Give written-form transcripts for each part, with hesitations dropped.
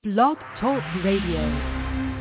Blog Talk Radio.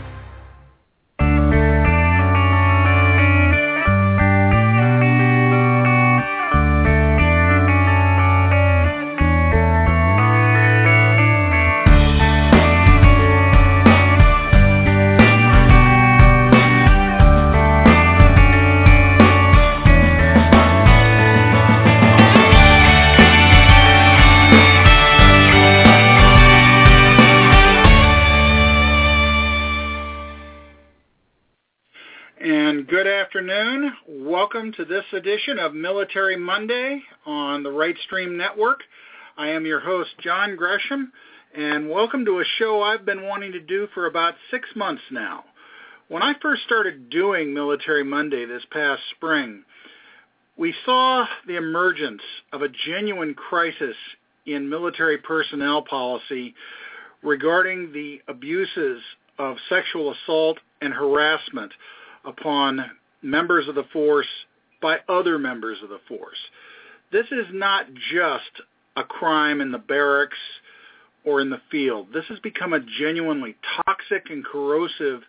Good afternoon. Welcome to this edition of Military Monday on the Right Stream Network. I am your host, John Gresham, and welcome to a show I've been wanting to do for about 6 months now. When I first started doing Military Monday this past spring, we saw the emergence of a genuine crisis in military personnel policy regarding the abuses of sexual assault and harassment upon members of the force by other members of the force. This is not just a crime in the barracks or in the field. This has become a genuinely toxic and corrosive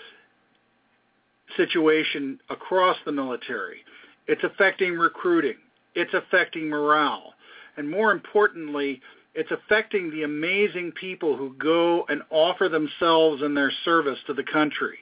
situation across the military. It's affecting recruiting. It's affecting morale. And more importantly, it's affecting the amazing people who go and offer themselves and their service to the country.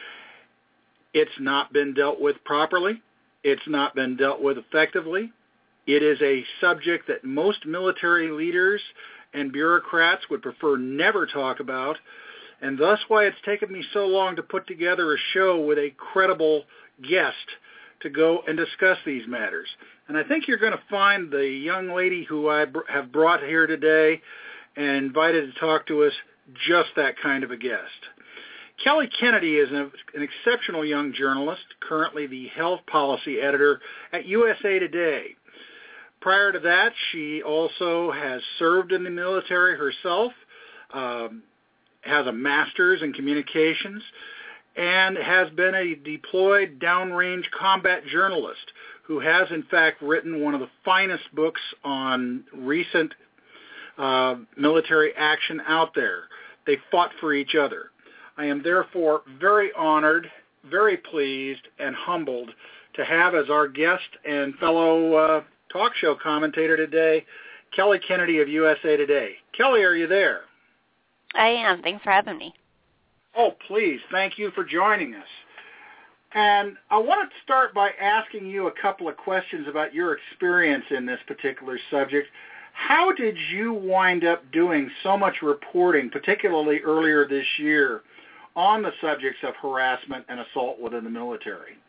It's not been dealt with properly. It's not been dealt with effectively. It is a subject that most military leaders and bureaucrats would prefer never talk about, and thus why it's taken me so long to put together a show with a credible guest to go and discuss these matters. And I think you're going to find the young lady who I have brought here today and invited to talk to us just that kind of a guest. Kelly Kennedy is an exceptional young journalist, currently the health policy editor at USA Today. Prior to that, she also has served in the military herself, has a master's in communications, and has been a deployed downrange combat journalist who has, in fact, written one of the finest books on recent military action out there. They fought for each other. I am therefore very honored, very pleased, and humbled to have as our guest and fellow talk show commentator today, Kelly Kennedy of USA Today. Kelly, are you there? I am. Thanks for having me. Oh, please. Thank you for joining us. And I want to start by asking you a couple of questions about your experience in this particular subject. How did you wind up doing so much reporting, particularly earlier this year, on the subjects of harassment and assault within the military?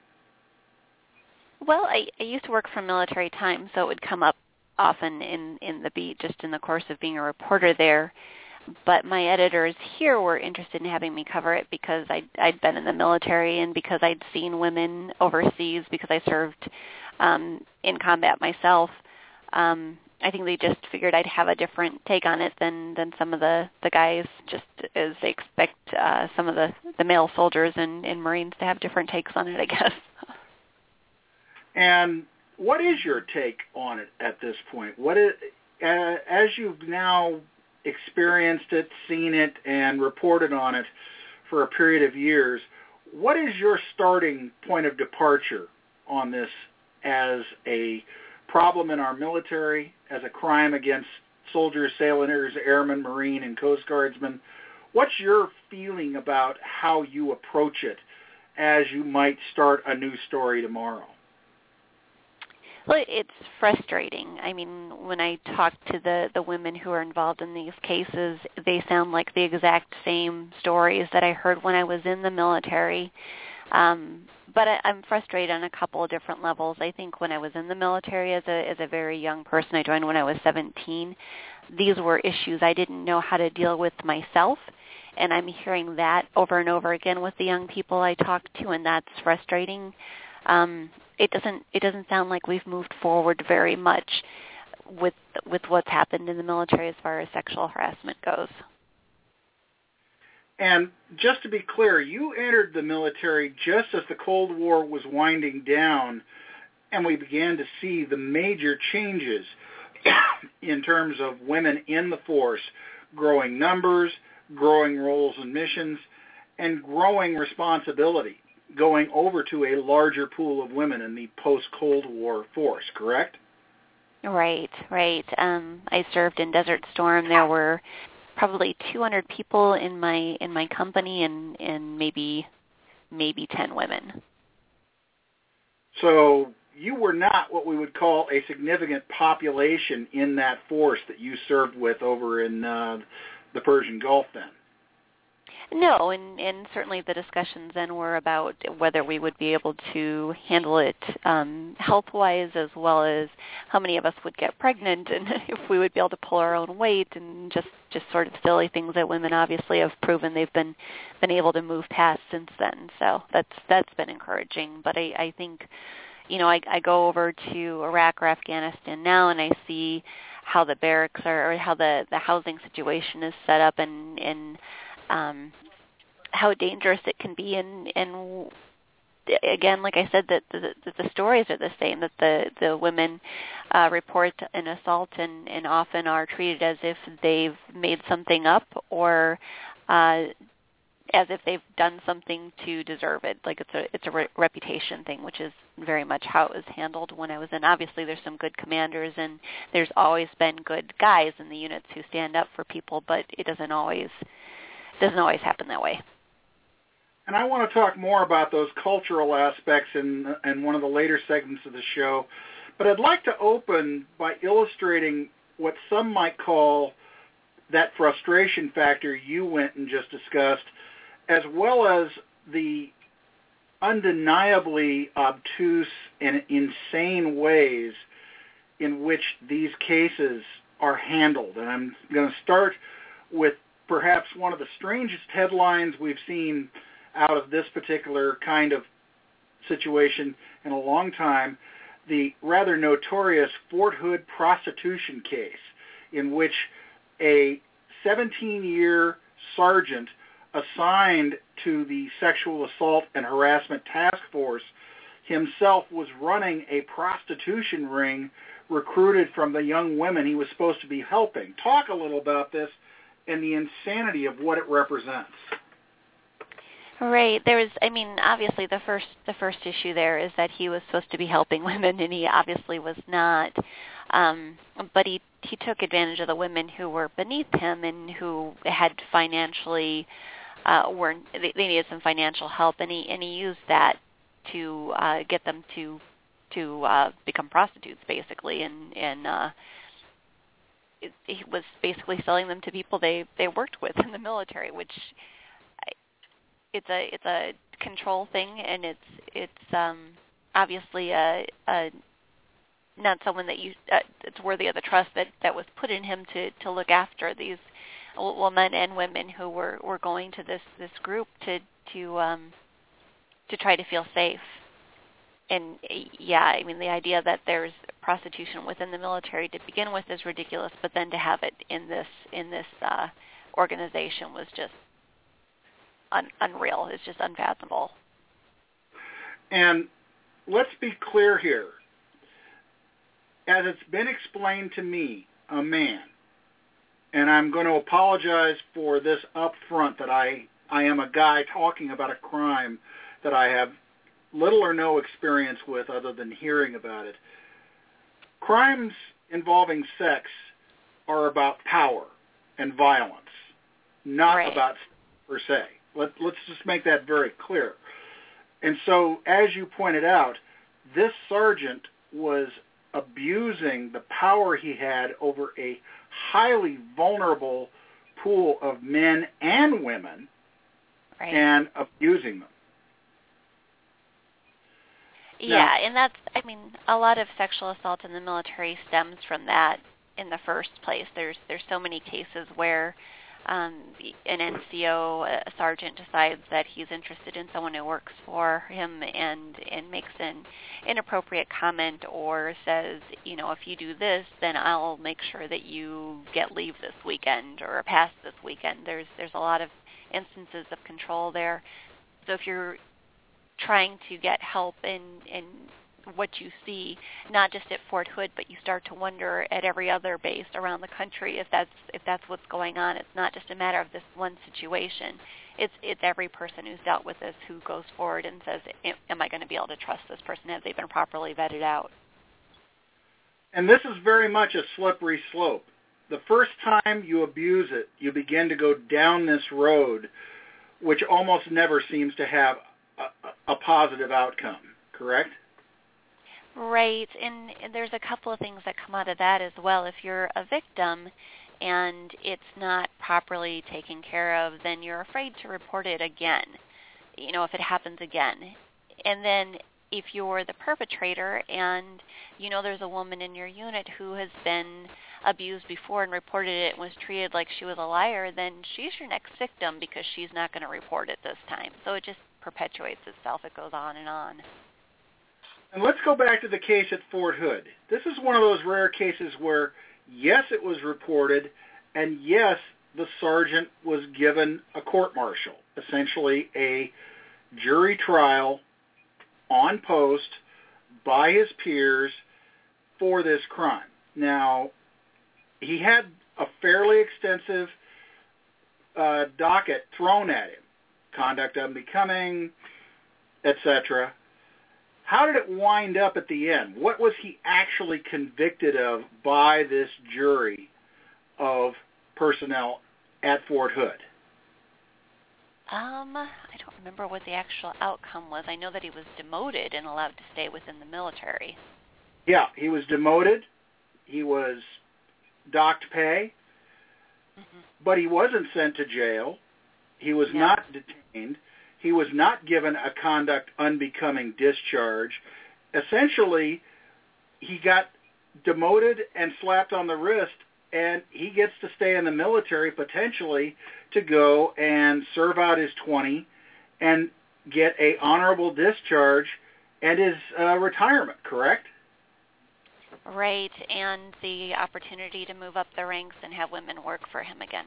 Well, I used to work for Military Times, so it would come up often in the beat just in the course of being a reporter there. But my editors here were interested in having me cover it because I'd been in the military and because I'd seen women overseas because I served in combat myself. I think they just figured I'd have a different take on it than some of the guys, just as they expect some of the male soldiers and Marines to have different takes on it, I guess. And what is your take on it at this point? What is, as you've now experienced it, seen it, and reported on it for a period of years, what is your starting point of departure on this as a problem in our military, as a crime against soldiers, sailors, airmen, Marine, and Coast Guardsmen? What's your feeling about how you approach it as you might start a new story tomorrow? Well, it's frustrating. I mean, when I talk to the women who are involved in these cases, they sound like the exact same stories that I heard when I was in the military. But I'm frustrated on a couple of different levels. I think when I was in the military as a very young person, I joined when I was 17, these were issues I didn't know how to deal with myself. And I'm hearing that over and over again with the young people I talk to, and that's frustrating. It doesn't sound like we've moved forward very much with what's happened in the military as far as sexual harassment goes. And just to be clear, you entered the military just as the Cold War was winding down, and we began to see the major changes in terms of women in the force, growing numbers, growing roles and missions, and growing responsibility, going over to a larger pool of women in the post-Cold War force, correct? Right. I served in Desert Storm. There were probably 200 people in my company, and maybe 10 women. So you were not what we would call a significant population in that force that you served with over in the Persian Gulf then. No, and certainly the discussions then were about whether we would be able to handle it health-wise, as well as how many of us would get pregnant, and if we would be able to pull our own weight, and just sort of silly things that women obviously have proven they've been able to move past since then. So that's been encouraging. But I think, I go over to Iraq or Afghanistan now, and I see how the barracks are, or how the housing situation is set up, and how dangerous it can be, and again, like I said, that the stories are the same, that the women report an assault and often are treated as if they've made something up, or as if they've done something to deserve it. Like it's a reputation thing, which is very much how it was handled when I was in. Obviously, there's some good commanders, and there's always been good guys in the units who stand up for people, but it doesn't always happen that way. And I want to talk more about those cultural aspects in one of the later segments of the show. But I'd like to open by illustrating what some might call that frustration factor you went and just discussed, as well as the undeniably obtuse and insane ways in which these cases are handled. And I'm going to start with perhaps one of the strangest headlines we've seen out of this particular kind of situation in a long time, the rather notorious Fort Hood prostitution case, in which a 17-year sergeant assigned to the Sexual Assault and Harassment Task Force himself was running a prostitution ring recruited from the young women he was supposed to be helping. Talk a little about this and the insanity of what it represents. Right. Obviously the first issue there is that he was supposed to be helping women, and he obviously was not. But he took advantage of the women who were beneath him and who had financially they needed some financial help, and he used that to get them to become prostitutes, basically, and he was basically selling them to people they worked with in the military, which it's a control thing, and it's obviously not someone that it's worthy of the trust that was put in him to look after these men and women who were going to this group to try to feel safe. And the idea that there's prostitution within the military to begin with is ridiculous, but then to have it in this organization was just unreal. It's just unfathomable. And let's be clear here. As it's been explained to me, a man, and I'm going to apologize for this up front, that I am a guy talking about a crime that I have little or no experience with other than hearing about it. Crimes involving sex are about power and violence, not right. about per se. Let's just make that very clear. And so, as you pointed out, this sergeant was abusing the power he had over a highly vulnerable pool of men and women, right, and abusing them. Yeah, and that's, a lot of sexual assault in the military stems from that in the first place. There's so many cases where an NCO, a sergeant, decides that he's interested in someone who works for him and makes an inappropriate comment, or says, if you do this, then I'll make sure that you get leave this weekend or a pass this weekend. There's a lot of instances of control there. So if you're trying to get help in what you see, not just at Fort Hood, but you start to wonder at every other base around the country if that's what's going on. It's not just a matter of this one situation. It's every person who's dealt with this who goes forward and says, am I going to be able to trust this person? Have they been properly vetted out? And this is very much a slippery slope. The first time you abuse it, you begin to go down this road, which almost never seems to have a positive outcome, correct? Right, and there's a couple of things that come out of that as well. If you're a victim and it's not properly taken care of, then you're afraid to report it again, if it happens again. And then if you're the perpetrator and there's a woman in your unit who has been abused before and reported it and was treated like she was a liar, then she's your next victim because she's not going to report it this time. So it just perpetuates itself. It goes on and on. And let's go back to the case at Fort Hood. This is one of those rare cases where, yes, it was reported, and yes, the sergeant was given a court-martial, essentially a jury trial on post by his peers for this crime. Now, he had a fairly extensive docket thrown at him, conduct unbecoming, etc. How did it wind up at the end? What was he actually convicted of by this jury of personnel at Fort Hood? I don't remember what the actual outcome was. I know that he was demoted and allowed to stay within the military. Yeah, he was demoted. He was docked pay, but he wasn't sent to jail. He was not detained. He was not given a conduct unbecoming discharge. Essentially, he got demoted and slapped on the wrist, and he gets to stay in the military potentially to go and serve out his 20 and get a honorable discharge and his retirement, correct? Right, and the opportunity to move up the ranks and have women work for him again.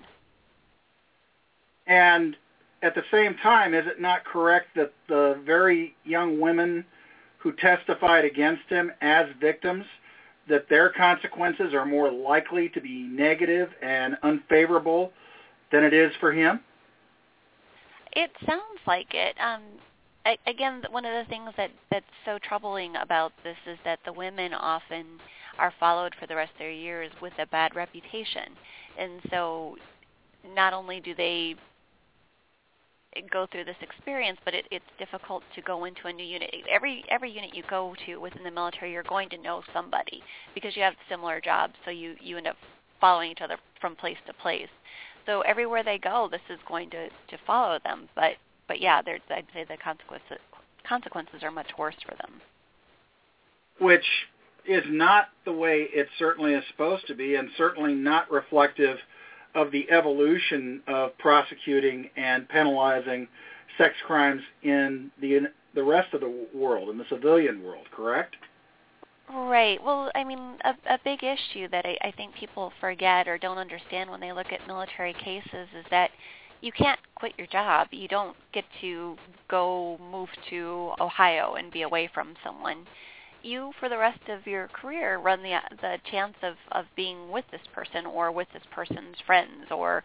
And at the same time, is it not correct that the very young women who testified against him as victims, that their consequences are more likely to be negative and unfavorable than it is for him? It sounds like it. Again, one of the things that's so troubling about this is that the women often are followed for the rest of their years with a bad reputation. And so not only do they go through this experience, but it's difficult to go into a new unit. Every unit you go to within the military, you're going to know somebody because you have similar jobs, so you end up following each other from place to place. So everywhere they go, this is going to follow them. But yeah, I'd say the consequences are much worse for them. Which is not the way it certainly is supposed to be, and certainly not reflective of the evolution of prosecuting and penalizing sex crimes in the rest of the world, in the civilian world, correct? Right. Well, I mean, a big issue that I think people forget or don't understand when they look at military cases is that you can't quit your job. You don't get to go move to Ohio and be away from someone. You, for the rest of your career, run the chance of being with this person or with this person's friends or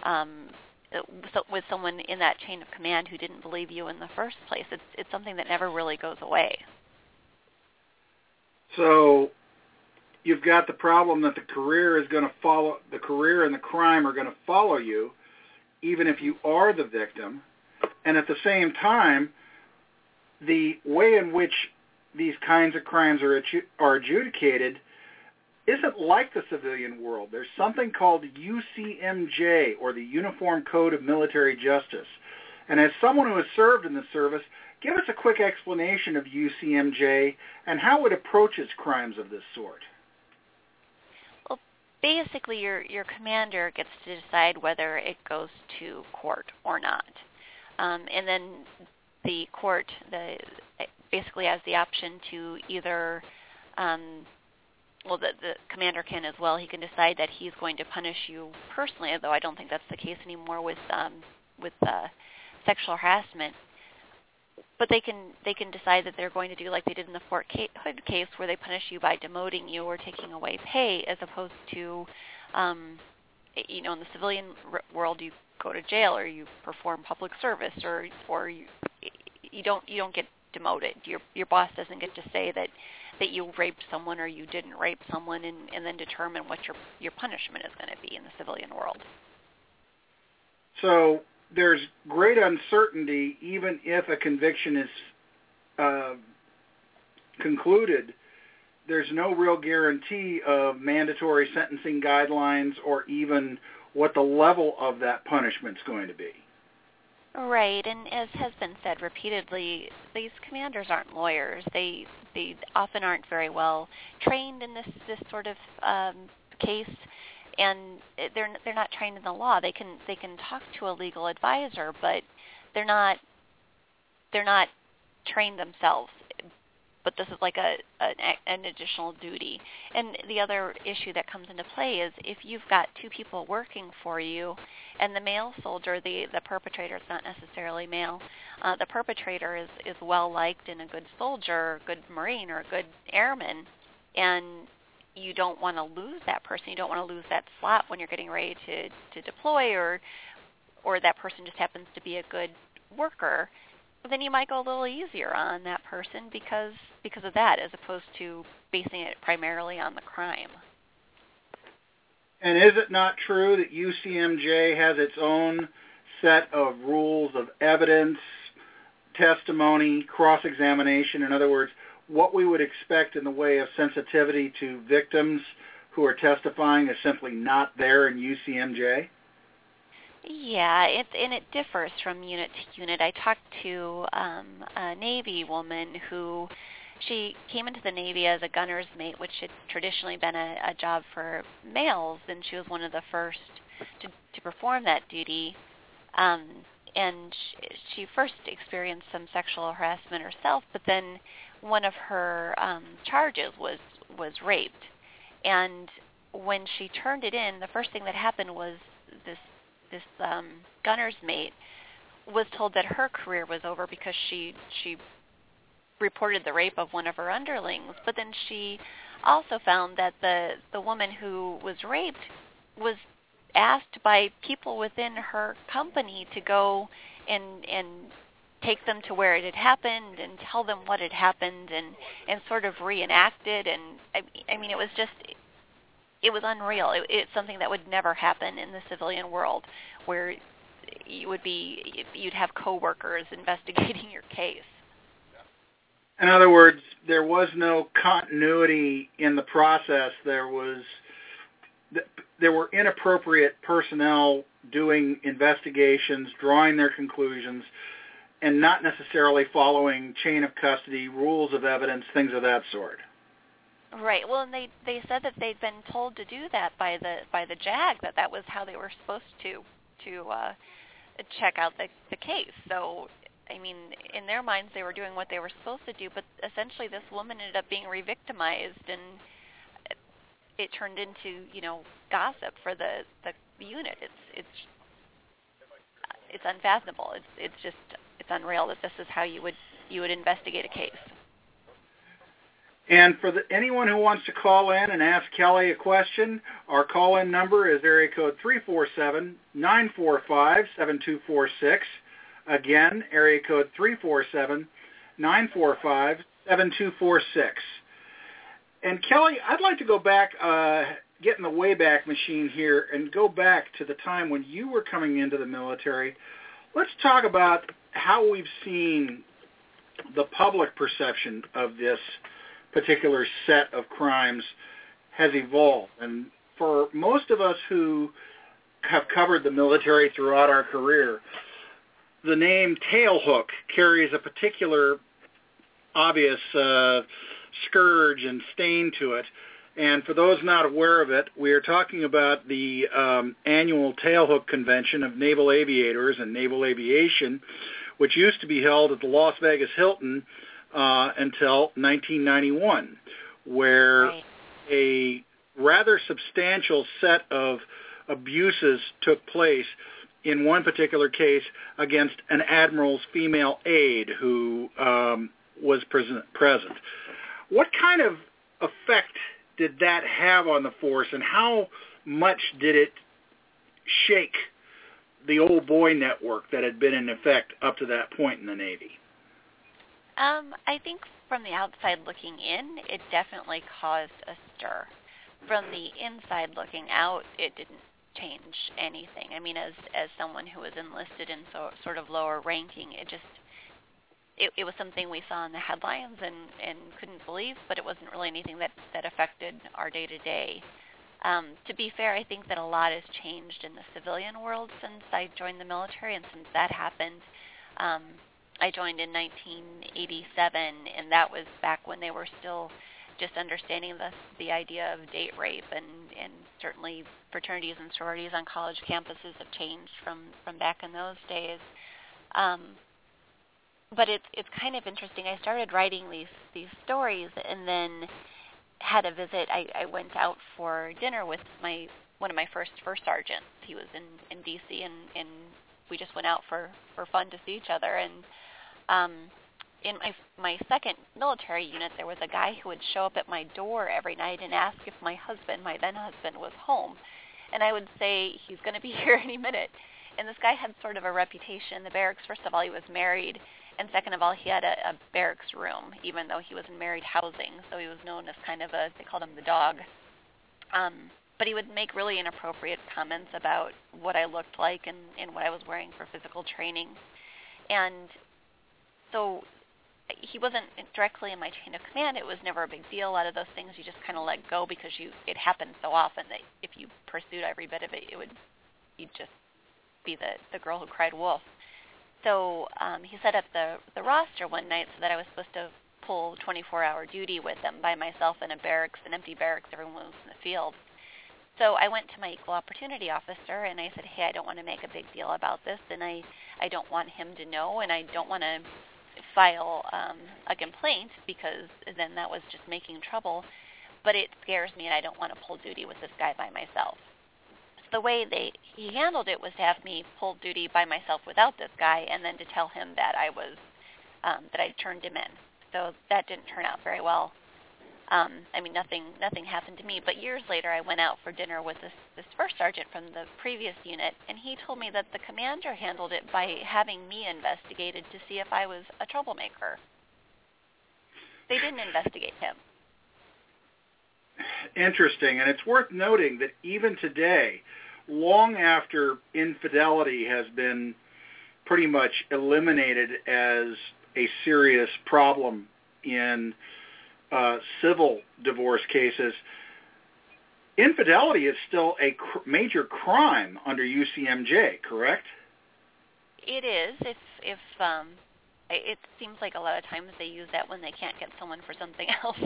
with someone in that chain of command who didn't believe you in the first place. It's something that never really goes away. So you've got the problem that the career is going to follow, the career and the crime are going to follow you, even if you are the victim. And at the same time, the way in which these kinds of crimes are adjudicated isn't like the civilian world. There's something called UCMJ, or the Uniform Code of Military Justice. And as someone who has served in the service, give us a quick explanation of UCMJ and how it approaches crimes of this sort. Well, basically, your commander gets to decide whether it goes to court or not. And then the court basically has the option to either, the commander can as well. He can decide that he's going to punish you personally, although I don't think that's the case anymore with sexual harassment. but they can decide that they're going to do like they did in the Fort Hood case, where they punish you by demoting you or taking away pay, as opposed to, in the civilian world, you go to jail or you perform public service, or you don't get demoted. Your boss doesn't get to say that you raped someone or you didn't rape someone, and then determine what your punishment is going to be in the civilian world. So there's great uncertainty, even if a conviction is concluded. There's no real guarantee of mandatory sentencing guidelines or even what the level of that punishment is going to be. Right, and as has been said repeatedly, these commanders aren't lawyers. They often aren't very well trained in this sort of case, and they're not trained in the law. They can talk to a legal advisor, but they're not trained themselves. But this is like an additional duty. And the other issue that comes into play is if you've got two people working for you, and the male soldier, the perpetrator is not necessarily male, the perpetrator is well-liked and a good soldier, a good Marine, or a good airman, and you don't want to lose that person. You don't want to lose that slot when you're getting ready to deploy, or that person just happens to be a good worker. Then you might go a little easier on that person because of that, as opposed to basing it primarily on the crime. And is it not true that UCMJ has its own set of rules of evidence, testimony, cross-examination? In other words, what we would expect in the way of sensitivity to victims who are testifying is simply not there in UCMJ? Yeah, it differs from unit to unit. I talked to a Navy woman who, she came into the Navy as a gunner's mate, which had traditionally been a job for males, and she was one of the first to perform that duty. And she first experienced some sexual harassment herself, but then one of her charges was raped. And when she turned it in, the first thing that happened was this gunner's mate was told that her career was over because she reported the rape of one of her underlings. But then she also found that the woman who was raped was asked by people within her company to go and take them to where it had happened and tell them what had happened and sort of reenact it. And I mean, it was unreal. It's something that would never happen in the civilian world, where you'd have coworkers investigating your case. In other words, there was no continuity in the process. There were inappropriate personnel doing investigations, drawing their conclusions, and not necessarily following chain of custody, rules of evidence, things of that sort. Right. Well, and they said that they'd been told to do that by the JAG, that was how they were supposed to check out the case. So, I mean, in their minds, they were doing what they were supposed to do, but essentially this woman ended up being re-victimized, and it turned into, gossip for the unit. It's unfathomable. It's unreal that this is how you would investigate a case. And for anyone who wants to call in and ask Kelly a question, our call-in number is area code 347-945-7246. Again, area code 347-945-7246. And Kelly, I'd like to go back, get in the Wayback Machine here, and go back to the time when you were coming into the military. Let's talk about how we've seen the public perception of this particular set of crimes has evolved. And for most of us who have covered the military throughout our career, the name tailhook carries a particular obvious scourge and stain to it. And for those not aware of it, we are talking about the annual Tailhook Convention of Naval Aviators and Naval Aviation, which used to be held at the Las Vegas Hilton until 1991, where a rather substantial set of abuses took place in one particular case against an admiral's female aide who was present. What kind of effect did that have on the force, and how much did it shake the old boy network that had been in effect up to that point in the Navy? I think from the outside looking in, it definitely caused a stir. From the inside looking out, it didn't change anything. I mean, as someone who was enlisted in sort of lower ranking, it was something we saw in the headlines and couldn't believe, but it wasn't really anything that affected our day-to-day. To be fair, I think that a lot has changed in the civilian world since I joined the military, and since that happened. I joined in 1987, and that was back when they were still just understanding the idea of date rape, and certainly fraternities and sororities on college campuses have changed from back in those days. But it's kind of interesting. I started writing these stories, and then had a visit. I went out for dinner with one of my first sergeants. He was in D.C., and we just went out for fun to see each other. And in my second military unit, there was a guy who would show up at my door every night and ask if my then husband, was home. And I would say, he's going to be here any minute. And this guy had sort of a reputation in the barracks. First of all, he was married. And second of all, he had a barracks room, even though he was in married housing. So he was known as kind of they called him the dog. But he would make really inappropriate comments about what I looked like and what I was wearing for physical training. And so he wasn't directly in my chain of command. It was never a big deal. A lot of those things you just kind of let go because it happened so often that if you pursued every bit of it, you'd just be the girl who cried wolf. So he set up the roster one night so that I was supposed to pull 24-hour duty with them by myself in an empty barracks. Everyone was in the field. So I went to my equal opportunity officer, and I said, hey, I don't want to make a big deal about this, and I don't want him to know, and I don't want to file a complaint because then that was just making trouble. But it scares me, and I don't want to pull duty with this guy by myself. The way he handled it was to have me pull duty by myself without this guy, and then to tell him that that I turned him in. So that didn't turn out very well. I mean, nothing happened to me. But years later, I went out for dinner with this first sergeant from the previous unit, and he told me that the commander handled it by having me investigated to see if I was a troublemaker. They didn't investigate him. Interesting, and it's worth noting that even today, long after infidelity has been pretty much eliminated as a serious problem in civil divorce cases, infidelity is still a major crime under UCMJ, correct? It is. If it seems like a lot of times they use that when they can't get someone for something else.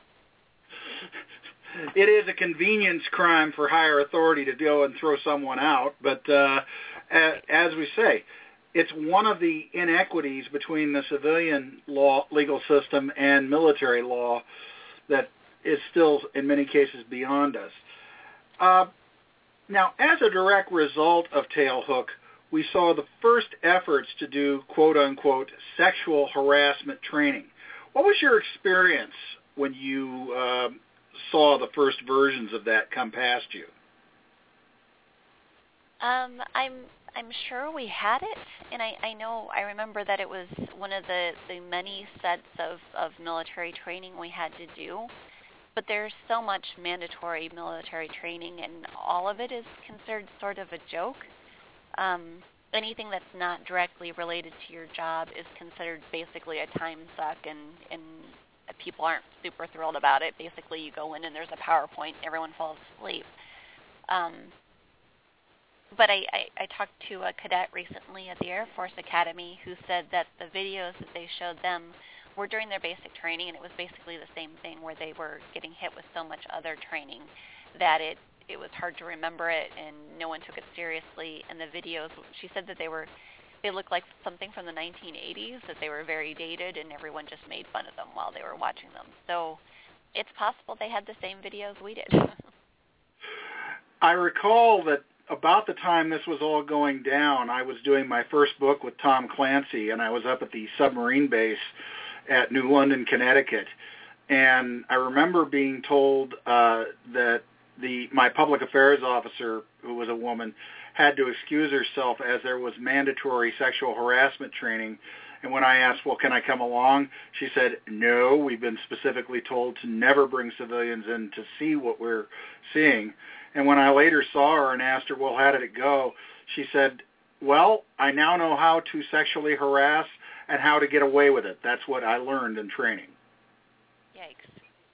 It is a convenience crime for higher authority to go and throw someone out, but as we say, it's one of the inequities between the civilian law legal system and military law that is still, in many cases, beyond us. Now, as a direct result of Tailhook, we saw the first efforts to do quote-unquote sexual harassment training. What was your experience when you saw the first versions of that come past you? I'm sure we had it, and I remember that it was one of the many sets of military training we had to do. But there's so much mandatory military training, and all of it is considered sort of a joke. Anything that's not directly related to your job is considered basically a time suck, and people aren't super thrilled about it. Basically, you go in and there's a PowerPoint, everyone falls asleep. But I talked to a cadet recently at the Air Force Academy who said that the videos that they showed them were during their basic training, and it was basically the same thing where they were getting hit with so much other training that it was hard to remember it, and no one took it seriously. And the videos, she said that they looked like something from the 1980s, that they were very dated, and everyone just made fun of them while they were watching them. So it's possible they had the same videos we did. I recall that about the time this was all going down, I was doing my first book with Tom Clancy, and I was up at the submarine base at New London, Connecticut. And I remember being told that my public affairs officer, who was a woman, had to excuse herself as there was mandatory sexual harassment training. And when I asked, well, can I come along? She said, no, we've been specifically told to never bring civilians in to see what we're seeing. And when I later saw her and asked her, well, how did it go? She said, well, I now know how to sexually harass and how to get away with it. That's what I learned in training. Yikes.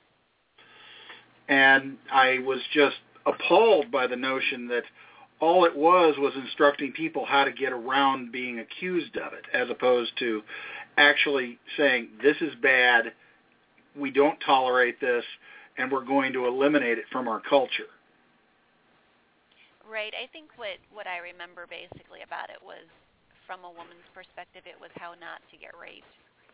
And I was just appalled by the notion that all it was instructing people how to get around being accused of it, as opposed to actually saying, this is bad, we don't tolerate this, and we're going to eliminate it from our culture. Right. I think what I remember basically about it was, from a woman's perspective, it was how not to get raped.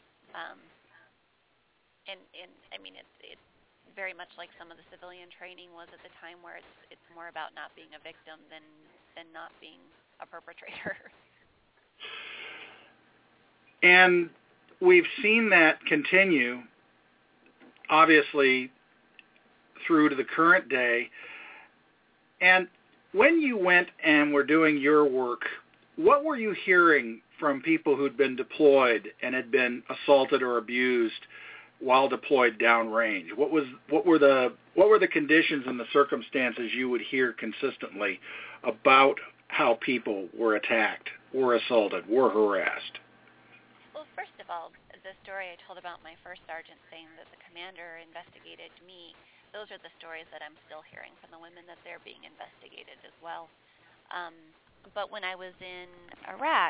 And I mean, it's very much like some of the civilian training was at the time, where it's more about not being a victim than not being a perpetrator. And we've seen that continue, obviously, through to the current day. And when you went and were doing your work, what were you hearing from people who'd been deployed and had been assaulted or abused while deployed downrange? What were the conditions and the circumstances you would hear consistently about how people were attacked, were assaulted, were harassed? Well, first of all, the story I told about my first sergeant saying that the commander investigated me, those are the stories that I'm still hearing from the women, that they're being investigated as well. But when I was in Iraq,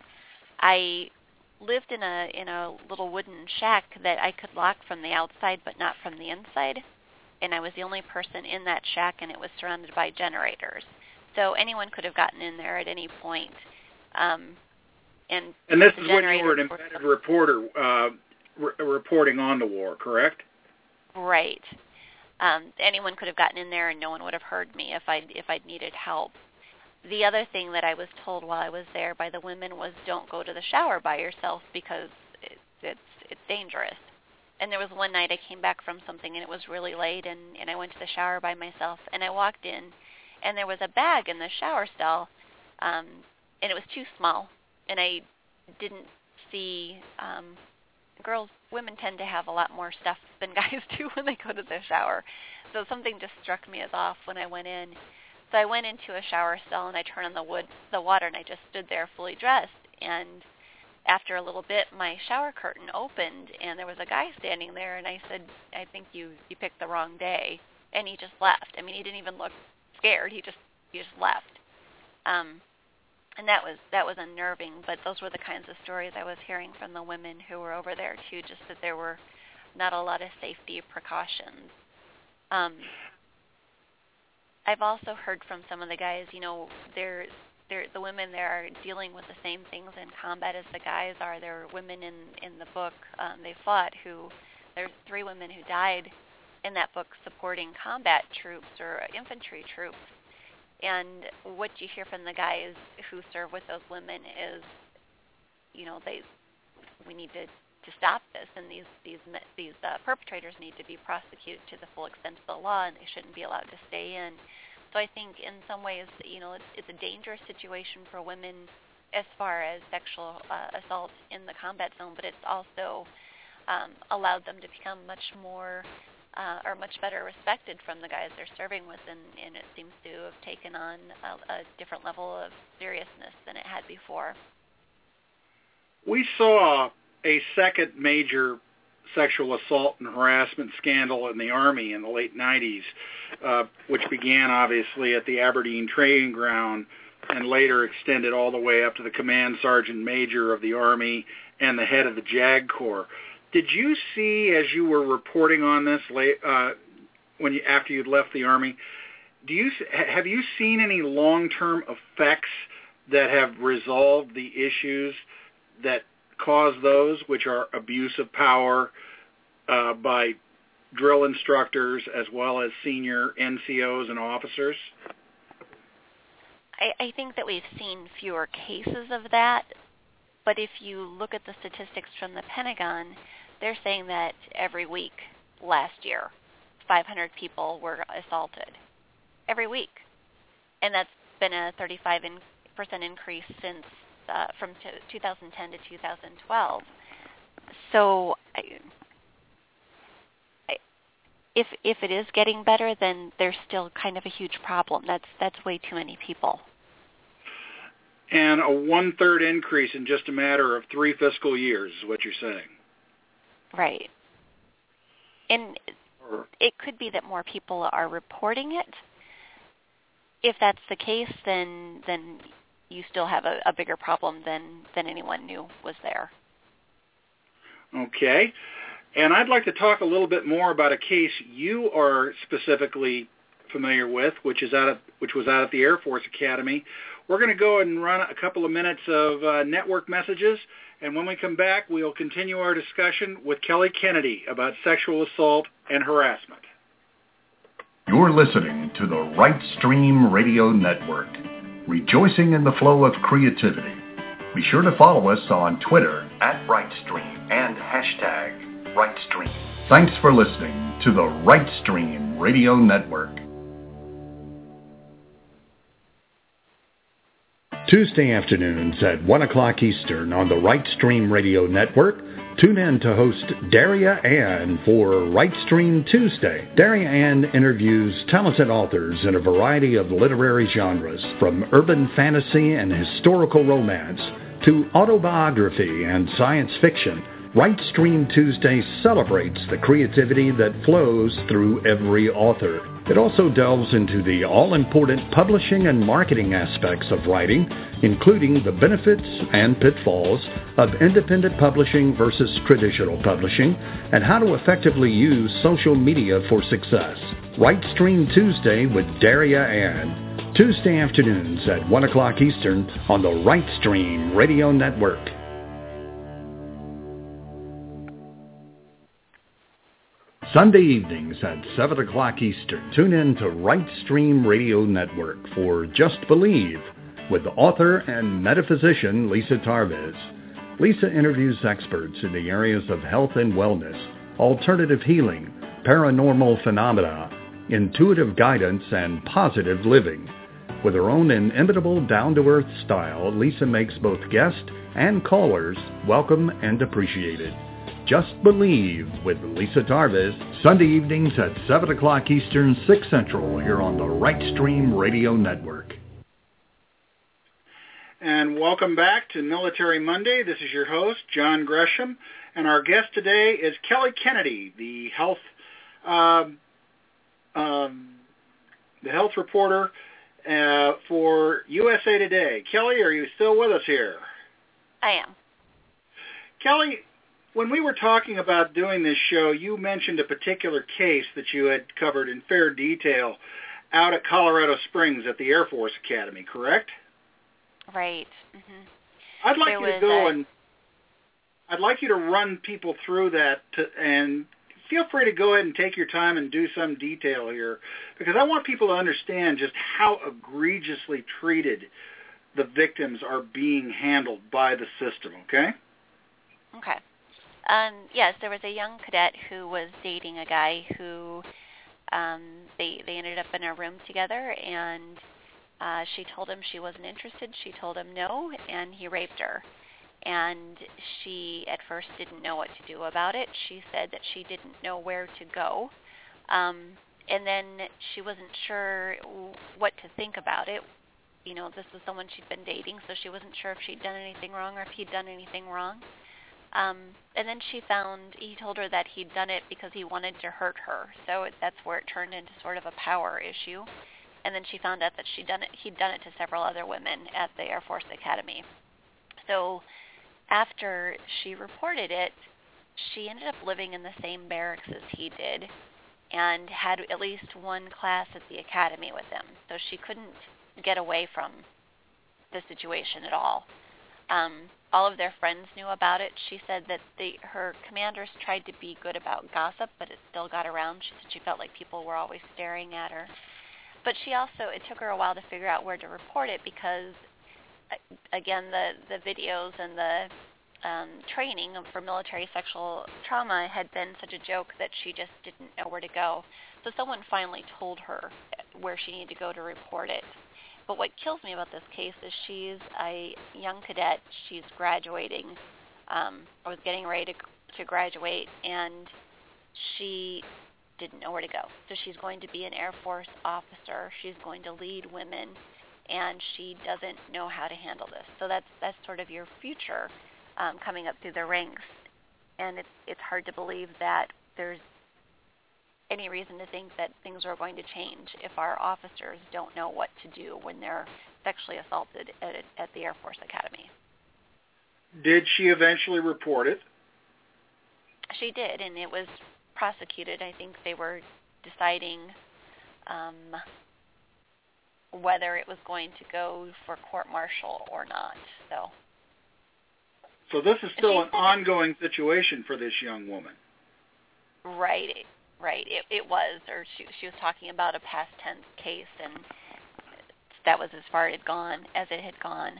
I lived in a little wooden shack that I could lock from the outside but not from the inside, and I was the only person in that shack, and it was surrounded by generators. So anyone could have gotten in there at any point. And this is when you were an embedded reporter reporting on the war, correct? Right. Anyone could have gotten in there, and no one would have heard me if I'd needed help. The other thing that I was told while I was there by the women was, don't go to the shower by yourself because it's dangerous. And there was one night I came back from something, and it was really late, and I went to the shower by myself, and I walked in, and there was a bag in the shower stall, and it was too small, and I didn't see women tend to have a lot more stuff than guys do when they go to the shower. So something just struck me as off when I went in. So I went into a shower stall, and I turned on the water, and I just stood there fully dressed. And after a little bit, my shower curtain opened, and there was a guy standing there, and I said, I think you picked the wrong day. And he just left. I mean, he didn't even look scared. He just left. And that was unnerving, but those were the kinds of stories I was hearing from the women who were over there, too, just that there were not a lot of safety precautions. I've also heard from some of the guys, the women there are dealing with the same things in combat as the guys are. There are women in the book they fought there's 3 women who died in that book supporting combat troops or infantry troops. And what you hear from the guys who serve with those women is, we need to stop this, and these perpetrators need to be prosecuted to the full extent of the law, and they shouldn't be allowed to stay in. So I think in some ways, it's a dangerous situation for women as far as sexual assault in the combat zone, but it's also allowed them to become much more or much better respected from the guys they're serving with, and it seems to have taken on a different level of seriousness than it had before. We saw a second major sexual assault and harassment scandal in the Army in the late 90s, which began obviously at the Aberdeen Training Ground and later extended all the way up to the Command Sergeant Major of the Army and the head of the JAG Corps. Did you see, as you were reporting on this after you'd left the Army, have you seen any long-term effects that have resolved the issues that cause those, which are abuse of power by drill instructors as well as senior NCOs and officers? I think that we've seen fewer cases of that, but if you look at the statistics from the Pentagon, they're saying that every week last year, 500 people were assaulted. Every week. And that's been a 35% increase since from 2010 to 2012. So if it is getting better, then there's still kind of a huge problem. That's way too many people. And a 1/3 increase in just a matter of 3 fiscal years is what you're saying. Right. And it could be that more people are reporting it. If that's the case, then you still have a bigger problem than anyone knew was there. Okay. And I'd like to talk a little bit more about a case you are specifically familiar with, which was out at the Air Force Academy. We're going to go and run a couple of minutes of network messages, and when we come back, we'll continue our discussion with Kelly Kennedy about sexual assault and harassment. You're listening to the Right Stream Radio Network, rejoicing in the flow of creativity. Be sure to follow us on Twitter @RightStream and #RightStream. Thanks for listening to the Right Stream Radio Network. Tuesday afternoons at 1 o'clock Eastern on the Right Stream Radio Network, tune in to host Daria Ann for Right Stream Tuesday. Daria Ann interviews talented authors in a variety of literary genres, from urban fantasy and historical romance to autobiography and science fiction. Right Stream Tuesday celebrates the creativity that flows through every author. It also delves into the all-important publishing and marketing aspects of writing, including the benefits and pitfalls of independent publishing versus traditional publishing, and how to effectively use social media for success. Right Stream Tuesday with Daria Ann, Tuesday afternoons at 1 o'clock Eastern on the Right Stream Radio Network. Sunday evenings at 7 o'clock Eastern, tune in to Right Stream Radio Network for Just Believe with author and metaphysician Lisa Tarvis. Lisa interviews experts in the areas of health and wellness, alternative healing, paranormal phenomena, intuitive guidance, and positive living. With her own inimitable down-to-earth style, Lisa makes both guests and callers welcome and appreciated. Just Believe with Lisa Tarvis, Sunday evenings at 7 o'clock Eastern, 6 Central, here on the Right Stream Radio Network. And welcome back to Military Monday. This is your host, John Gresham, and our guest today is Kelly Kennedy, the health reporter for USA Today. Kelly, are you still with us here? I am. Kelly, when we were talking about doing this show, you mentioned a particular case that you had covered in fair detail out at Colorado Springs at the Air Force Academy, correct? Right. Mm-hmm. I'd like you to run people through that, and feel free to go ahead and take your time and do some detail here, because I want people to understand just how egregiously treated the victims are being handled by the system, okay? Okay. Yes, there was a young cadet who was dating a guy who they ended up in a room together, and she told him she wasn't interested. She told him no, and he raped her. And she at first didn't know what to do about it. She said that she didn't know where to go. And then she wasn't sure what to think about it. You know, this was someone she'd been dating, so she wasn't sure if she'd done anything wrong or if he'd done anything wrong. And then he told her that he'd done it because he wanted to hurt her. So that's where it turned into sort of a power issue. And then she found out that he'd done it to several other women at the Air Force Academy. So after she reported it, she ended up living in the same barracks as he did and had at least one class at the academy with him. So she couldn't get away from the situation at all. All of their friends knew about it. She said that her commanders tried to be good about gossip, but it still got around. She said she felt like people were always staring at her. But it took her a while to figure out where to report it because, again, the videos and the training for military sexual trauma had been such a joke that she just didn't know where to go. So someone finally told her where she needed to go to report it. But what kills me about this case is she's a young cadet. She's graduating, or was getting ready to graduate, and she didn't know where to go. So she's going to be an Air Force officer. She's going to lead women, and she doesn't know how to handle this. So that's sort of your future coming up through the ranks. And it's hard to believe that there's any reason to think that things are going to change if our officers don't know what to do when they're sexually assaulted at the Air Force Academy. Did she eventually report it? She did, and it was prosecuted. I think they were deciding whether it was going to go for court-martial or not. So this is still an ongoing situation for this young woman. Right. It was, or she was talking about a past tense case, and that was as far as it had gone.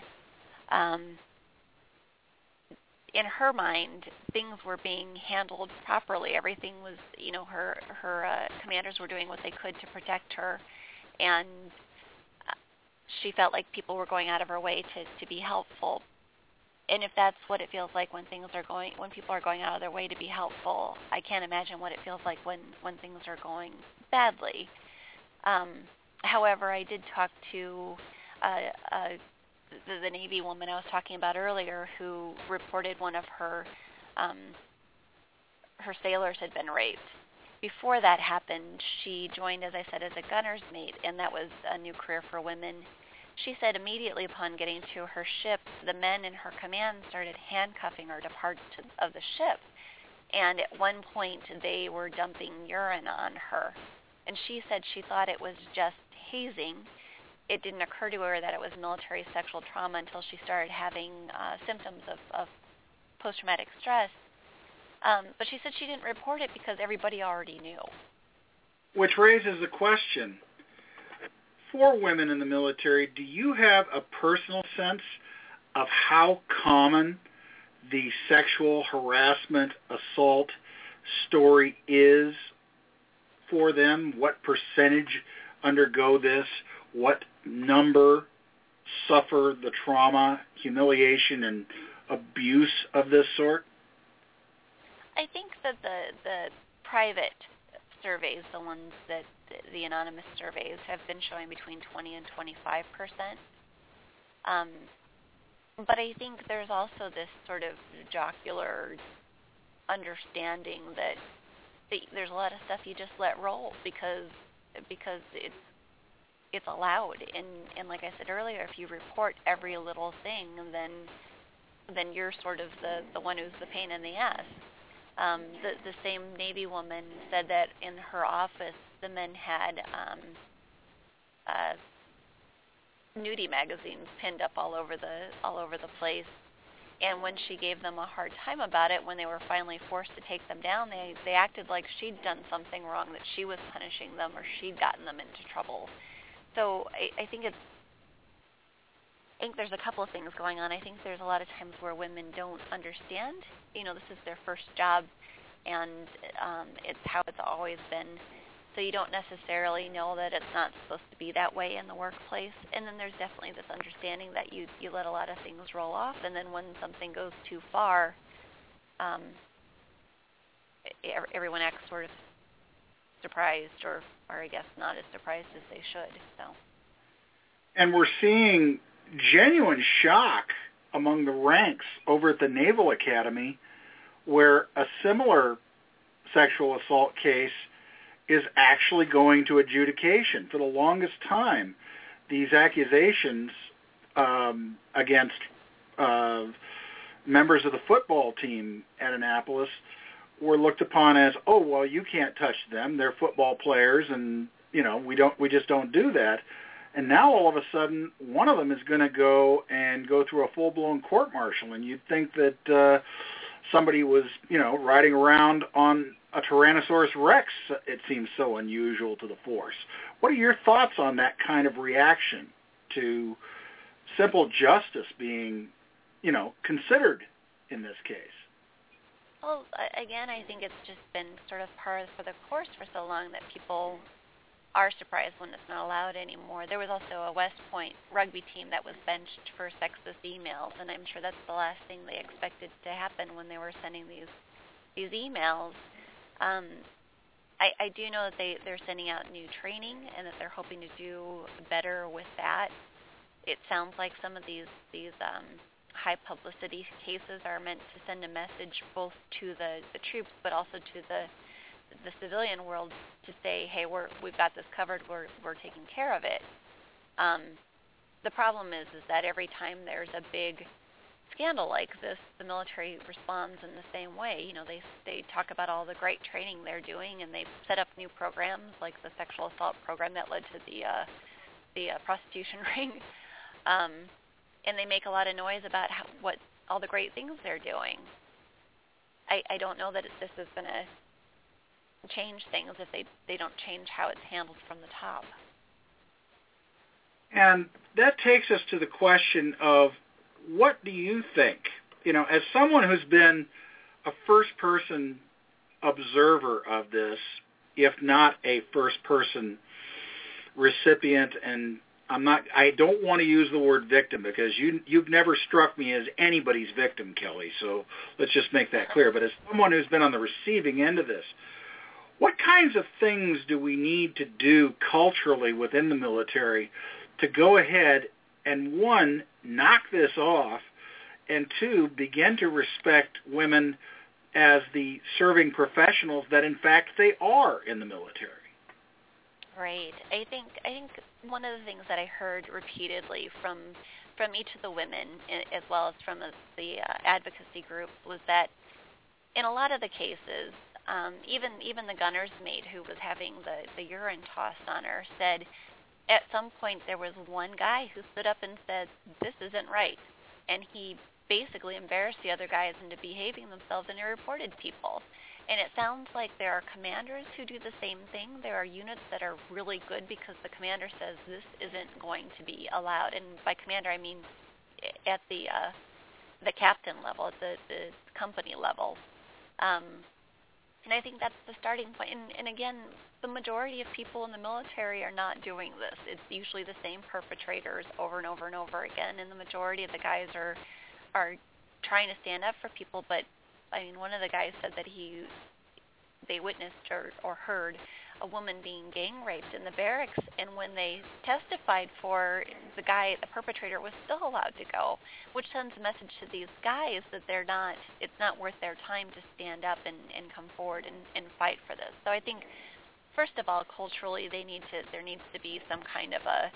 In her mind, things were being handled properly. Everything was, her commanders were doing what they could to protect her, and she felt like people were going out of her way to be helpful. And if that's what it feels like when people are going out of their way to be helpful, I can't imagine what it feels like when things are going badly. However, I did talk to the Navy woman I was talking about earlier, who reported one of her sailors had been raped. Before that happened, she joined, as I said, as a gunner's mate, and that was a new career for women. She said immediately upon getting to her ship, the men in her command started handcuffing her to parts of the ship. And at one point, they were dumping urine on her. And she said she thought it was just hazing. It didn't occur to her that it was military sexual trauma until she started having symptoms of post-traumatic stress. But she said she didn't report it because everybody already knew. Which raises the question, for women in the military, do you have a personal sense of how common the sexual harassment, assault story is for them? What percentage undergo this? What number suffer the trauma, humiliation, and abuse of this sort? I think that the private surveys, the ones that the anonymous surveys, have been showing between 20 and 25%. But I think there's also this sort of jocular understanding that there's a lot of stuff you just let roll because it's allowed. And like I said earlier, if you report every little thing, then you're sort of the one who's the pain in the ass. The same Navy woman said that in her office, the men had nudie magazines pinned up all over the place. And when she gave them a hard time about it, when they were finally forced to take them down, they acted like she'd done something wrong, that she was punishing them or she'd gotten them into trouble. So I think there's a couple of things going on. I think there's a lot of times where women don't understand. This is their first job, and it's how it's always been. So you don't necessarily know that it's not supposed to be that way in the workplace. And then there's definitely this understanding that you let a lot of things roll off, and then when something goes too far, everyone acts sort of surprised, or I guess not as surprised as they should. So. And we're seeing genuine shock among the ranks over at the Naval Academy, where a similar sexual assault case is actually going to adjudication. For the longest time, these accusations against members of the football team at Annapolis were looked upon as, oh, well, you can't touch them. They're football players, and we just don't do that. And now all of a sudden, one of them is going to go through a full-blown court-martial, and you'd think that somebody was, riding around on a Tyrannosaurus Rex, it seems so unusual to the force. What are your thoughts on that kind of reaction to simple justice being, considered in this case? Well, again, I think it's just been sort of par for the course for so long that people are surprised when it's not allowed anymore. There was also a West Point rugby team that was benched for sexist emails, and I'm sure that's the last thing they expected to happen when they were sending these emails. I do know that they're sending out new training and that they're hoping to do better with that. It sounds like some of these high publicity cases are meant to send a message both to the troops but also to the civilian world to say, hey, we've got this covered, we're taking care of it. The problem is that every time there's a big scandal like this, the military responds in the same way. They talk about all the great training they're doing, and they set up new programs like the sexual assault program that led to the prostitution ring. And they make a lot of noise about what all the great things they're doing. I don't know that this is going to change things if they don't change how it's handled from the top. And that takes us to the question of, what do you think? As someone who's been a first-person observer of this, if not a first-person recipient, and I don't want to use the word victim because you've never struck me as anybody's victim, Kelly, so let's just make that clear. But as someone who's been on the receiving end of this, what kinds of things do we need to do culturally within the military to go ahead and, one, knock this off, and two, begin to respect women as the serving professionals that, in fact, they are in the military? Right. I think one of the things that I heard repeatedly from each of the women, as well as from the advocacy group, was that in a lot of the cases, even the gunner's mate who was having the urine tossed on her said at some point there was one guy who stood up and said, this isn't right. And he basically embarrassed the other guys into behaving themselves, and he reported people. And it sounds like there are commanders who do the same thing. There are units that are really good because the commander says this isn't going to be allowed. And by commander, I mean at the captain level, at the company level. And I think that's the starting point. And again, the majority of people in the military are not doing this. It's usually the same perpetrators over and over and over again. And the majority of the guys are trying to stand up for people. But I mean, one of the guys said that they witnessed or heard a woman being gang raped in the barracks, and when they testified for the perpetrator was still allowed to go, which sends a message to these guys that it's not worth their time to stand up and come forward and fight for this. So I think, first of all, culturally, there needs to be some kind of a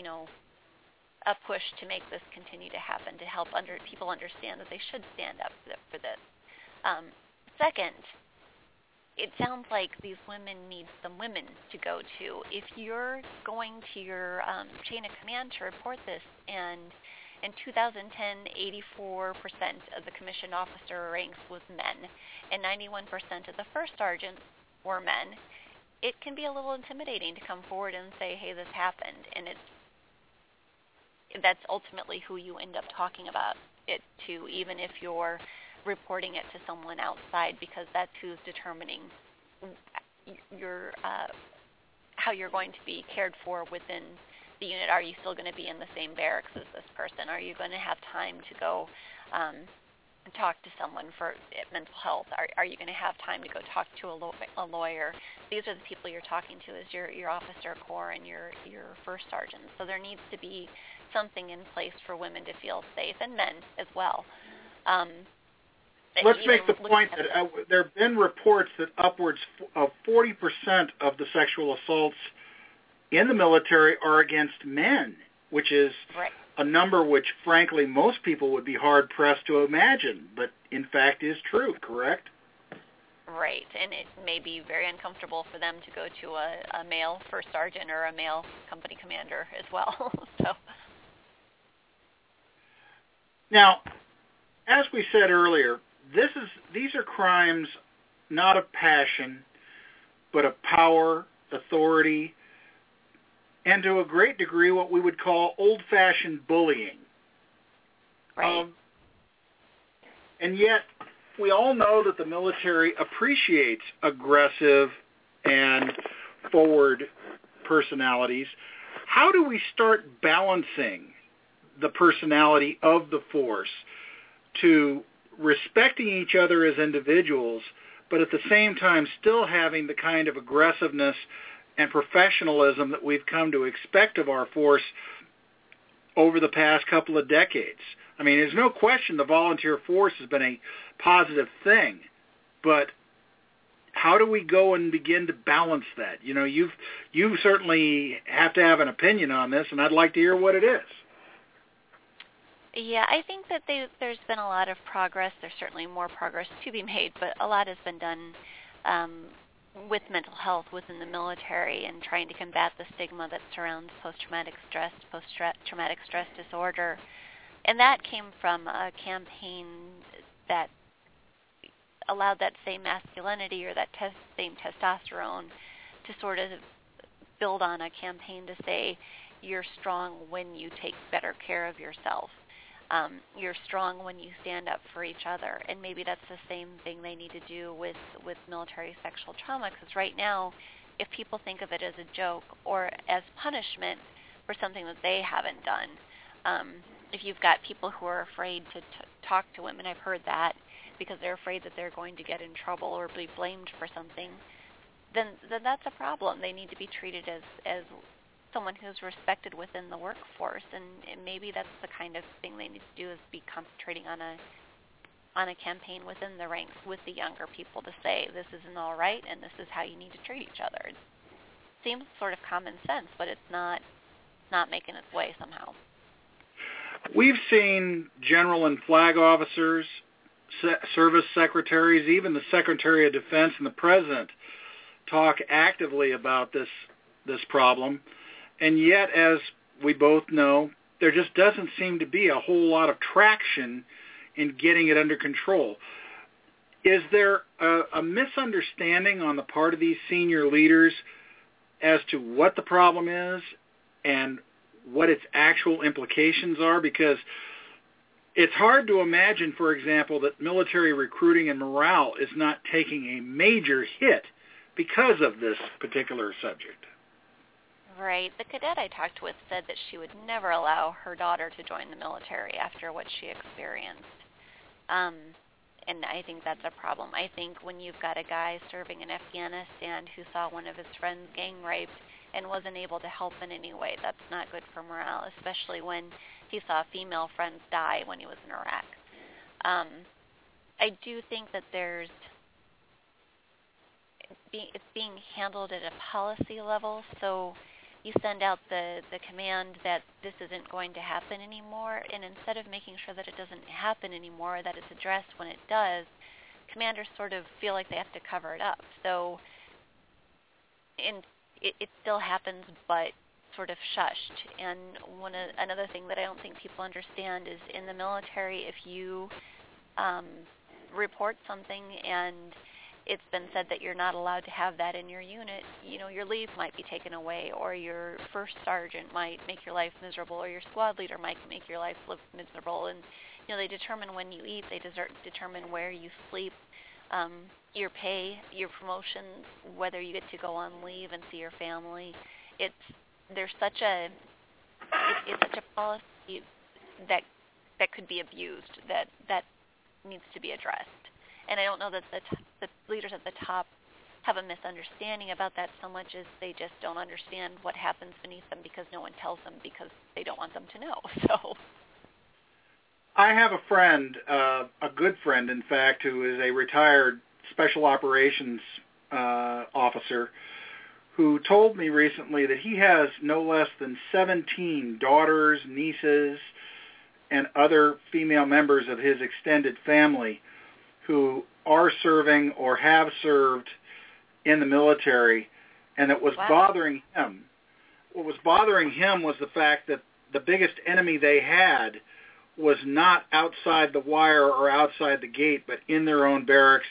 push to make this continue to happen, to help people understand that they should stand up for this. Second, it sounds like these women need some women to go to. If you're going to your chain of command to report this, and in 2010, 84% of the commissioned officer ranks was men, and 91% of the first sergeants were men, it can be a little intimidating to come forward and say, hey, this happened, and that's ultimately who you end up talking about it to, even if you're reporting it to someone outside, because that's who's determining how you're going to be cared for within the unit. Are you still going to be in the same barracks as this person? Are you going to have time to go and talk to someone for mental health? Are you going to have time to go talk to a lawyer? These are the people you're talking to, is your officer corps and your first sergeant. So there needs to be something in place for women to feel safe, and men as well. Let's make the point that there have been reports that upwards of 40% of the sexual assaults in the military are against men, which is right. A number which, frankly, most people would be hard-pressed to imagine, but in fact is true, correct? Right, and it may be very uncomfortable for them to go to a male first sergeant or a male company commander as well. So, now, as we said earlier, these are crimes not of passion, but of power, authority, and to a great degree what we would call old-fashioned bullying. Right. And yet, we all know that the military appreciates aggressive and forward personalities. How do we start balancing the personality of the force to respecting each other as individuals, but at the same time still having the kind of aggressiveness and professionalism that we've come to expect of our force over the past couple of decades? I mean, there's no question the volunteer force has been a positive thing, but how do we go and begin to balance that? You know, you certainly have to have an opinion on this, and I'd like to hear what it is. Yeah, I think that there's been a lot of progress. There's certainly more progress to be made, but a lot has been done with mental health within the military and trying to combat the stigma that surrounds post-traumatic stress, post-traumatic stress disorder. And that came from a campaign that allowed that same masculinity or that same testosterone to sort of build on a campaign to say you're strong when you take better care of yourself. You're strong when you stand up for each other. And maybe that's the same thing they need to do with military sexual trauma, because right now, if people think of it as a joke or as punishment for something that they haven't done, if you've got people who are afraid to talk to women, I've heard that, because they're afraid that they're going to get in trouble or be blamed for something, then that's a problem. They need to be treated as someone who's respected within the workforce, and maybe that's the kind of thing they need to do, is be concentrating on a campaign within the ranks with the younger people to say this isn't all right and this is how you need to treat each other. It seems sort of common sense, but it's not making its way somehow. We've seen general and flag officers, service secretaries, even the Secretary of Defense and the President talk actively about this problem. And yet, as we both know, there just doesn't seem to be a whole lot of traction in getting it under control. Is there a misunderstanding on the part of these senior leaders as to what the problem is and what its actual implications are? Because it's hard to imagine, for example, that military recruiting and morale is not taking a major hit because of this particular subject. Right. The cadet I talked with said that she would never allow her daughter to join the military after what she experienced. And I think that's a problem. I think when you've got a guy serving in Afghanistan who saw one of his friends gang raped and wasn't able to help in any way, that's not good for morale, especially when he saw female friends die when he was in Iraq. I do think that it's being handled at a policy level, so you send out the command that this isn't going to happen anymore, and instead of making sure that it doesn't happen anymore, that it's addressed when it does, commanders sort of feel like they have to cover it up. So it still happens, but sort of shushed. And another thing that I don't think people understand is in the military, if you report something and it's been said that you're not allowed to have that in your unit, your leave might be taken away, or your first sergeant might make your life miserable, or your squad leader might make your life miserable. And, they determine when you eat, they determine where you sleep, your pay, your promotions, whether you get to go on leave and see your family. It's such a policy that could be abused, that needs to be addressed. And I don't know that the leaders at the top have a misunderstanding about that so much as they just don't understand what happens beneath them because no one tells them, because they don't want them to know. So I have a friend, a good friend, in fact, who is a retired special operations officer, who told me recently that he has no less than 17 daughters, nieces, and other female members of his extended family who are serving or have served in the military, and that was bothering him. What was bothering him was the fact that the biggest enemy they had was not outside the wire or outside the gate, but in their own barracks,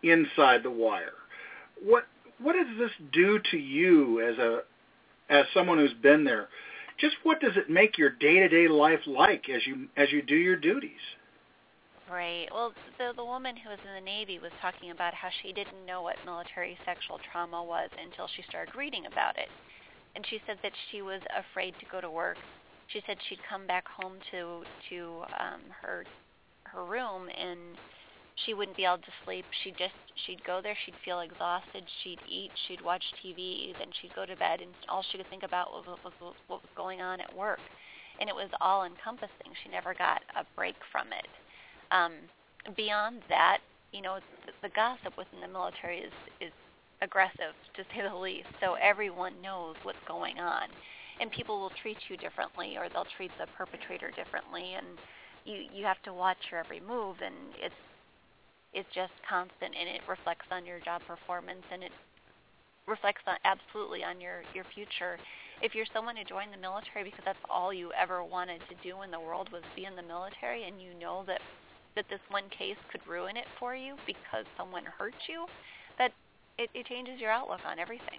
inside the wire. What does this do to you as someone who's been there? Just what does it make your day-to-day life like as you do your duties? Right. Well, the woman who was in the Navy was talking about how she didn't know what military sexual trauma was until she started reading about it. And she said that she was afraid to go to work. She said she'd come back home to her room and she wouldn't be able to sleep. She'd go there, she'd feel exhausted, she'd eat, she'd watch TV, then she'd go to bed, and all she could think about was what was going on at work. And it was all encompassing. She never got a break from it. Beyond that, the gossip within the military is aggressive, to say the least. So everyone knows what's going on, and people will treat you differently, or they'll treat the perpetrator differently, and you have to watch your every move, and it's just constant, and it reflects on your job performance, and it reflects absolutely on your future. If you're someone who joined the military because that's all you ever wanted to do in the world was be in the military, and you know that this one case could ruin it for you because someone hurt you, that it changes your outlook on everything.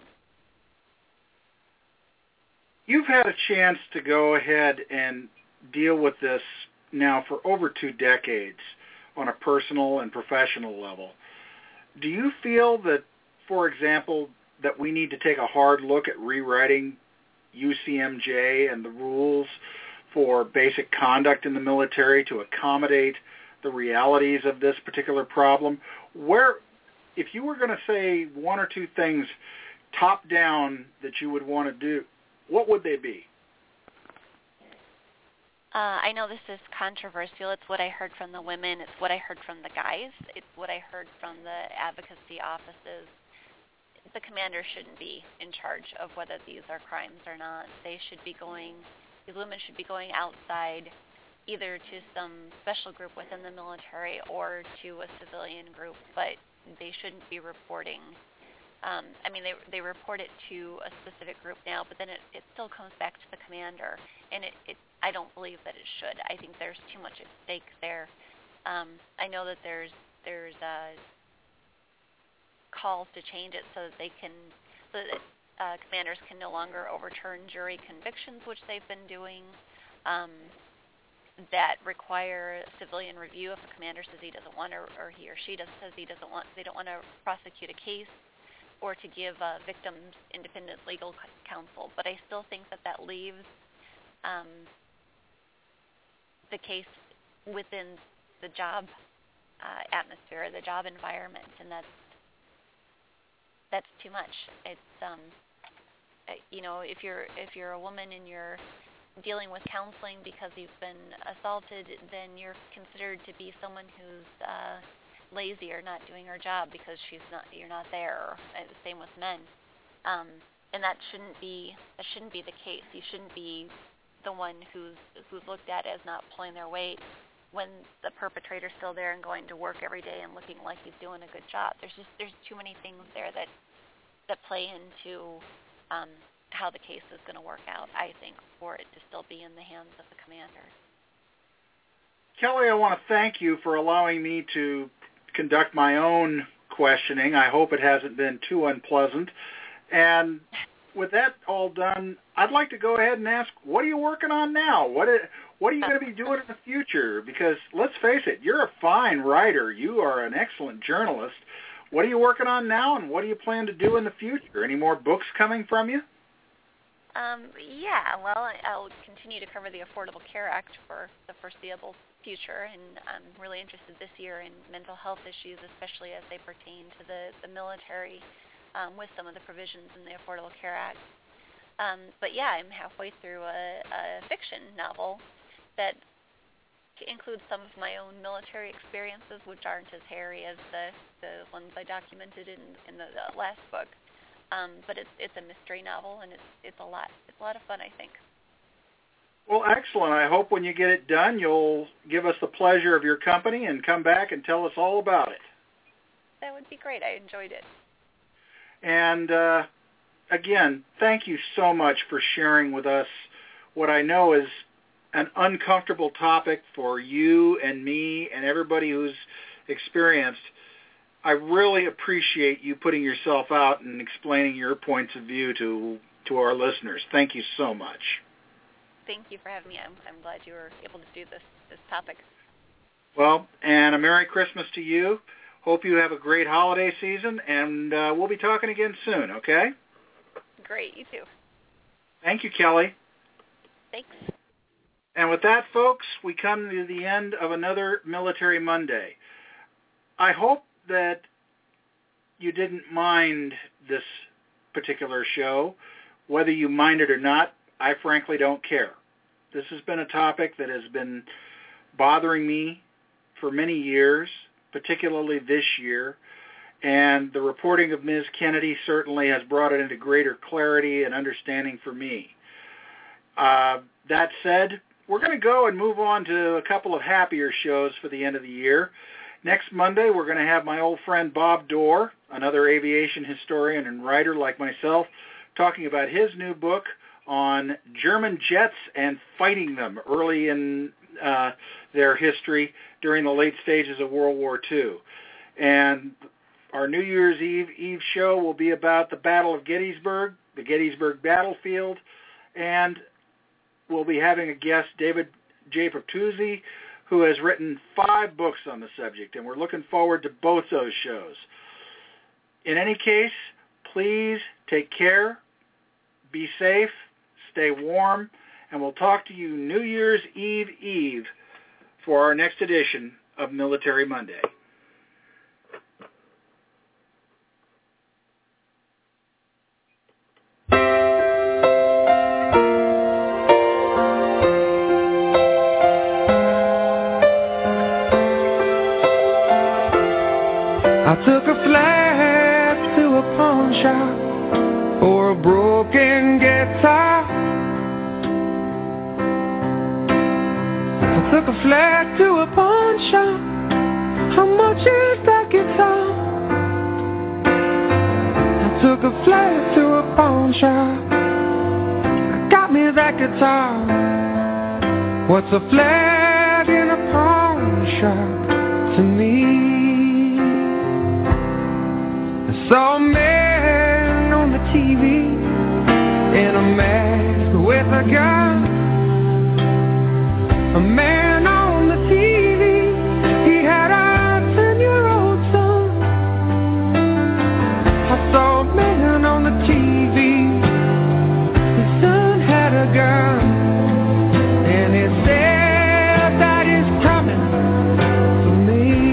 You've had a chance to go ahead and deal with this now for over 2 decades on a personal and professional level. Do you feel that, for example, that we need to take a hard look at rewriting UCMJ and the rules for basic conduct in the military to accommodate the realities of this particular problem? If you were going to say 1 or 2 things top down that you would want to do, what would they be? I know this is controversial. It's what I heard from the women. It's what I heard from the guys. It's what I heard from the advocacy offices. The commander shouldn't be in charge of whether these are crimes or not. These women should be going outside, either to some special group within the military or to a civilian group, but they shouldn't be reporting. They report it to a specific group now, but then it still comes back to the commander, and I don't believe that it should. I think there's too much at stake there. I know that there's calls to change it so that commanders can no longer overturn jury convictions, which they've been doing. That require civilian review if a commander says he doesn't want to, or he or she says they don't want to prosecute a case, or to give victims independent legal counsel. But I still think that leaves the case within the job atmosphere, the job environment, and that's too much. It's if you're a woman and you're dealing with counseling because you've been assaulted, then you're considered to be someone who's lazy or not doing her job because you're not there. The same with men, and that shouldn't be the case. You shouldn't be the one who's looked at as not pulling their weight when the perpetrator's still there and going to work every day and looking like he's doing a good job. There's too many things there that play into how the case is going to work out, I think, for it to still be in the hands of the commander. Kelly, I want to thank you for allowing me to conduct my own questioning. I hope it hasn't been too unpleasant. And with that all done, I'd like to go ahead and ask, what are you working on now? What are you going to be doing in the future? Because let's face it, you're a fine writer. You are an excellent journalist. What are you working on now, and what do you plan to do in the future? Any more books coming from you? Yeah, well, I'll continue to cover the Affordable Care Act for the foreseeable future, and I'm really interested this year in mental health issues, especially as they pertain to the military, with some of the provisions in the Affordable Care Act. But yeah, I'm halfway through a fiction novel that includes some of my own military experiences, which aren't as hairy as the ones I documented in the last book. But it's a mystery novel, and it's a lot of fun, I think. Well, excellent. I hope when you get it done, you'll give us the pleasure of your company and come back and tell us all about it. That would be great. I enjoyed it. And again, thank you so much for sharing with us what I know is an uncomfortable topic for you and me and everybody who's experienced. I really appreciate you putting yourself out and explaining your points of view to our listeners. Thank you so much. Thank you for having me. I'm glad you were able to do this topic. Well, and a Merry Christmas to you. Hope you have a great holiday season, and we'll be talking again soon, okay? Great, you too. Thank you, Kelly. Thanks. And with that, folks, we come to the end of another Military Monday. I hope that you didn't mind this particular show. Whether you mind it or not, I frankly don't care. This has been a topic that has been bothering me for many years, particularly this year, and the reporting of Ms. Kennedy certainly has brought it into greater clarity and understanding for me. That said, we're going to go and move on to a couple of happier shows for the end of the year. Next Monday, we're going to have my old friend Bob Dorr, another aviation historian and writer like myself, talking about his new book on German jets and fighting them early in their history during the late stages of World War II. And our New Year's Eve show will be about the Battle of Gettysburg, the Gettysburg battlefield, and we'll be having a guest, David J. Pertuzzi, who has written 5 books on the subject, and we're looking forward to both those shows. In any case, please take care, be safe, stay warm, and we'll talk to you New Year's Eve for our next edition of Military Monday. I took a flat to a pawn shop for a broken guitar. I took a flat to a pawn shop. How much is that guitar? I took a flat to a pawn shop. Got me that guitar. What's a flat in a pawn shop to me? Saw a man on the TV in a mask with a gun. A man on the TV, he had a 10-year-old son. I saw a man on the TV, his son had a gun, and he said that he's coming for me.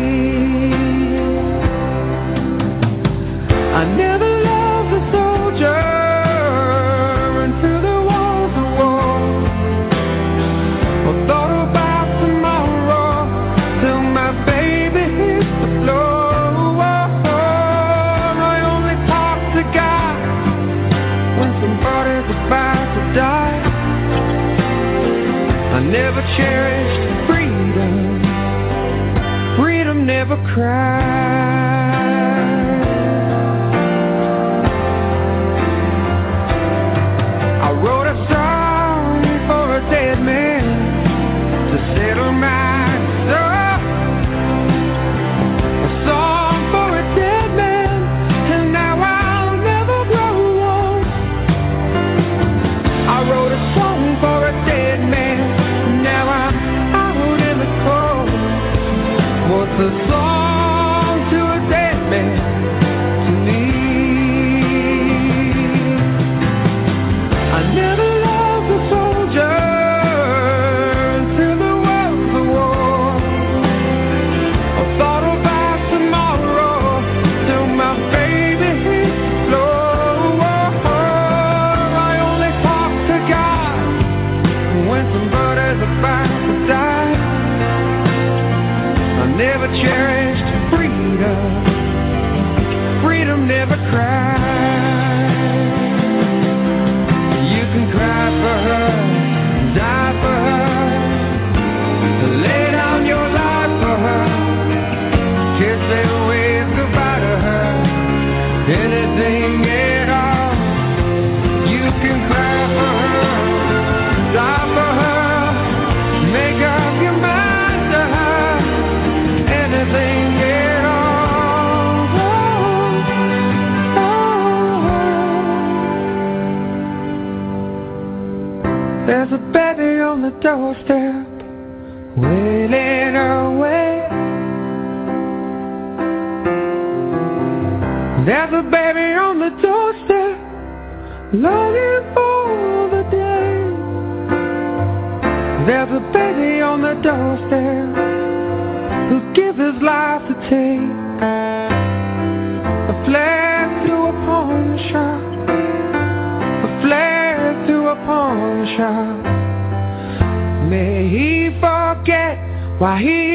I never loved a soldier until there was a war, or thought about tomorrow till my baby hit the floor. I only talk to God when somebody's about to die. I never cherished freedom. Freedom never cried. I wrote a song for a dead man to settle my soul. A song for a dead man, and now I'll never grow old. I wrote a song for a dead man, and now I'm out in the cold. What's a song to a dead man to me? I never loved a soldier until there was a war, or thought about tomorrow till my baby hit the floor. I only talk to God when somebody's about to die. I never cherished freedom. Freedom never cried. You can cry for her, die for her, lay down your life for her, kiss and wave goodbye to her, anything at all. You can cry for her, die for her, make up your mind to her, anything at all. There's a baby on the doorstep, longing for the day. There's a baby on the doorstep who'll give his life to take. A flare through a pawn shop, a flare through a pawn shop. May he forget why he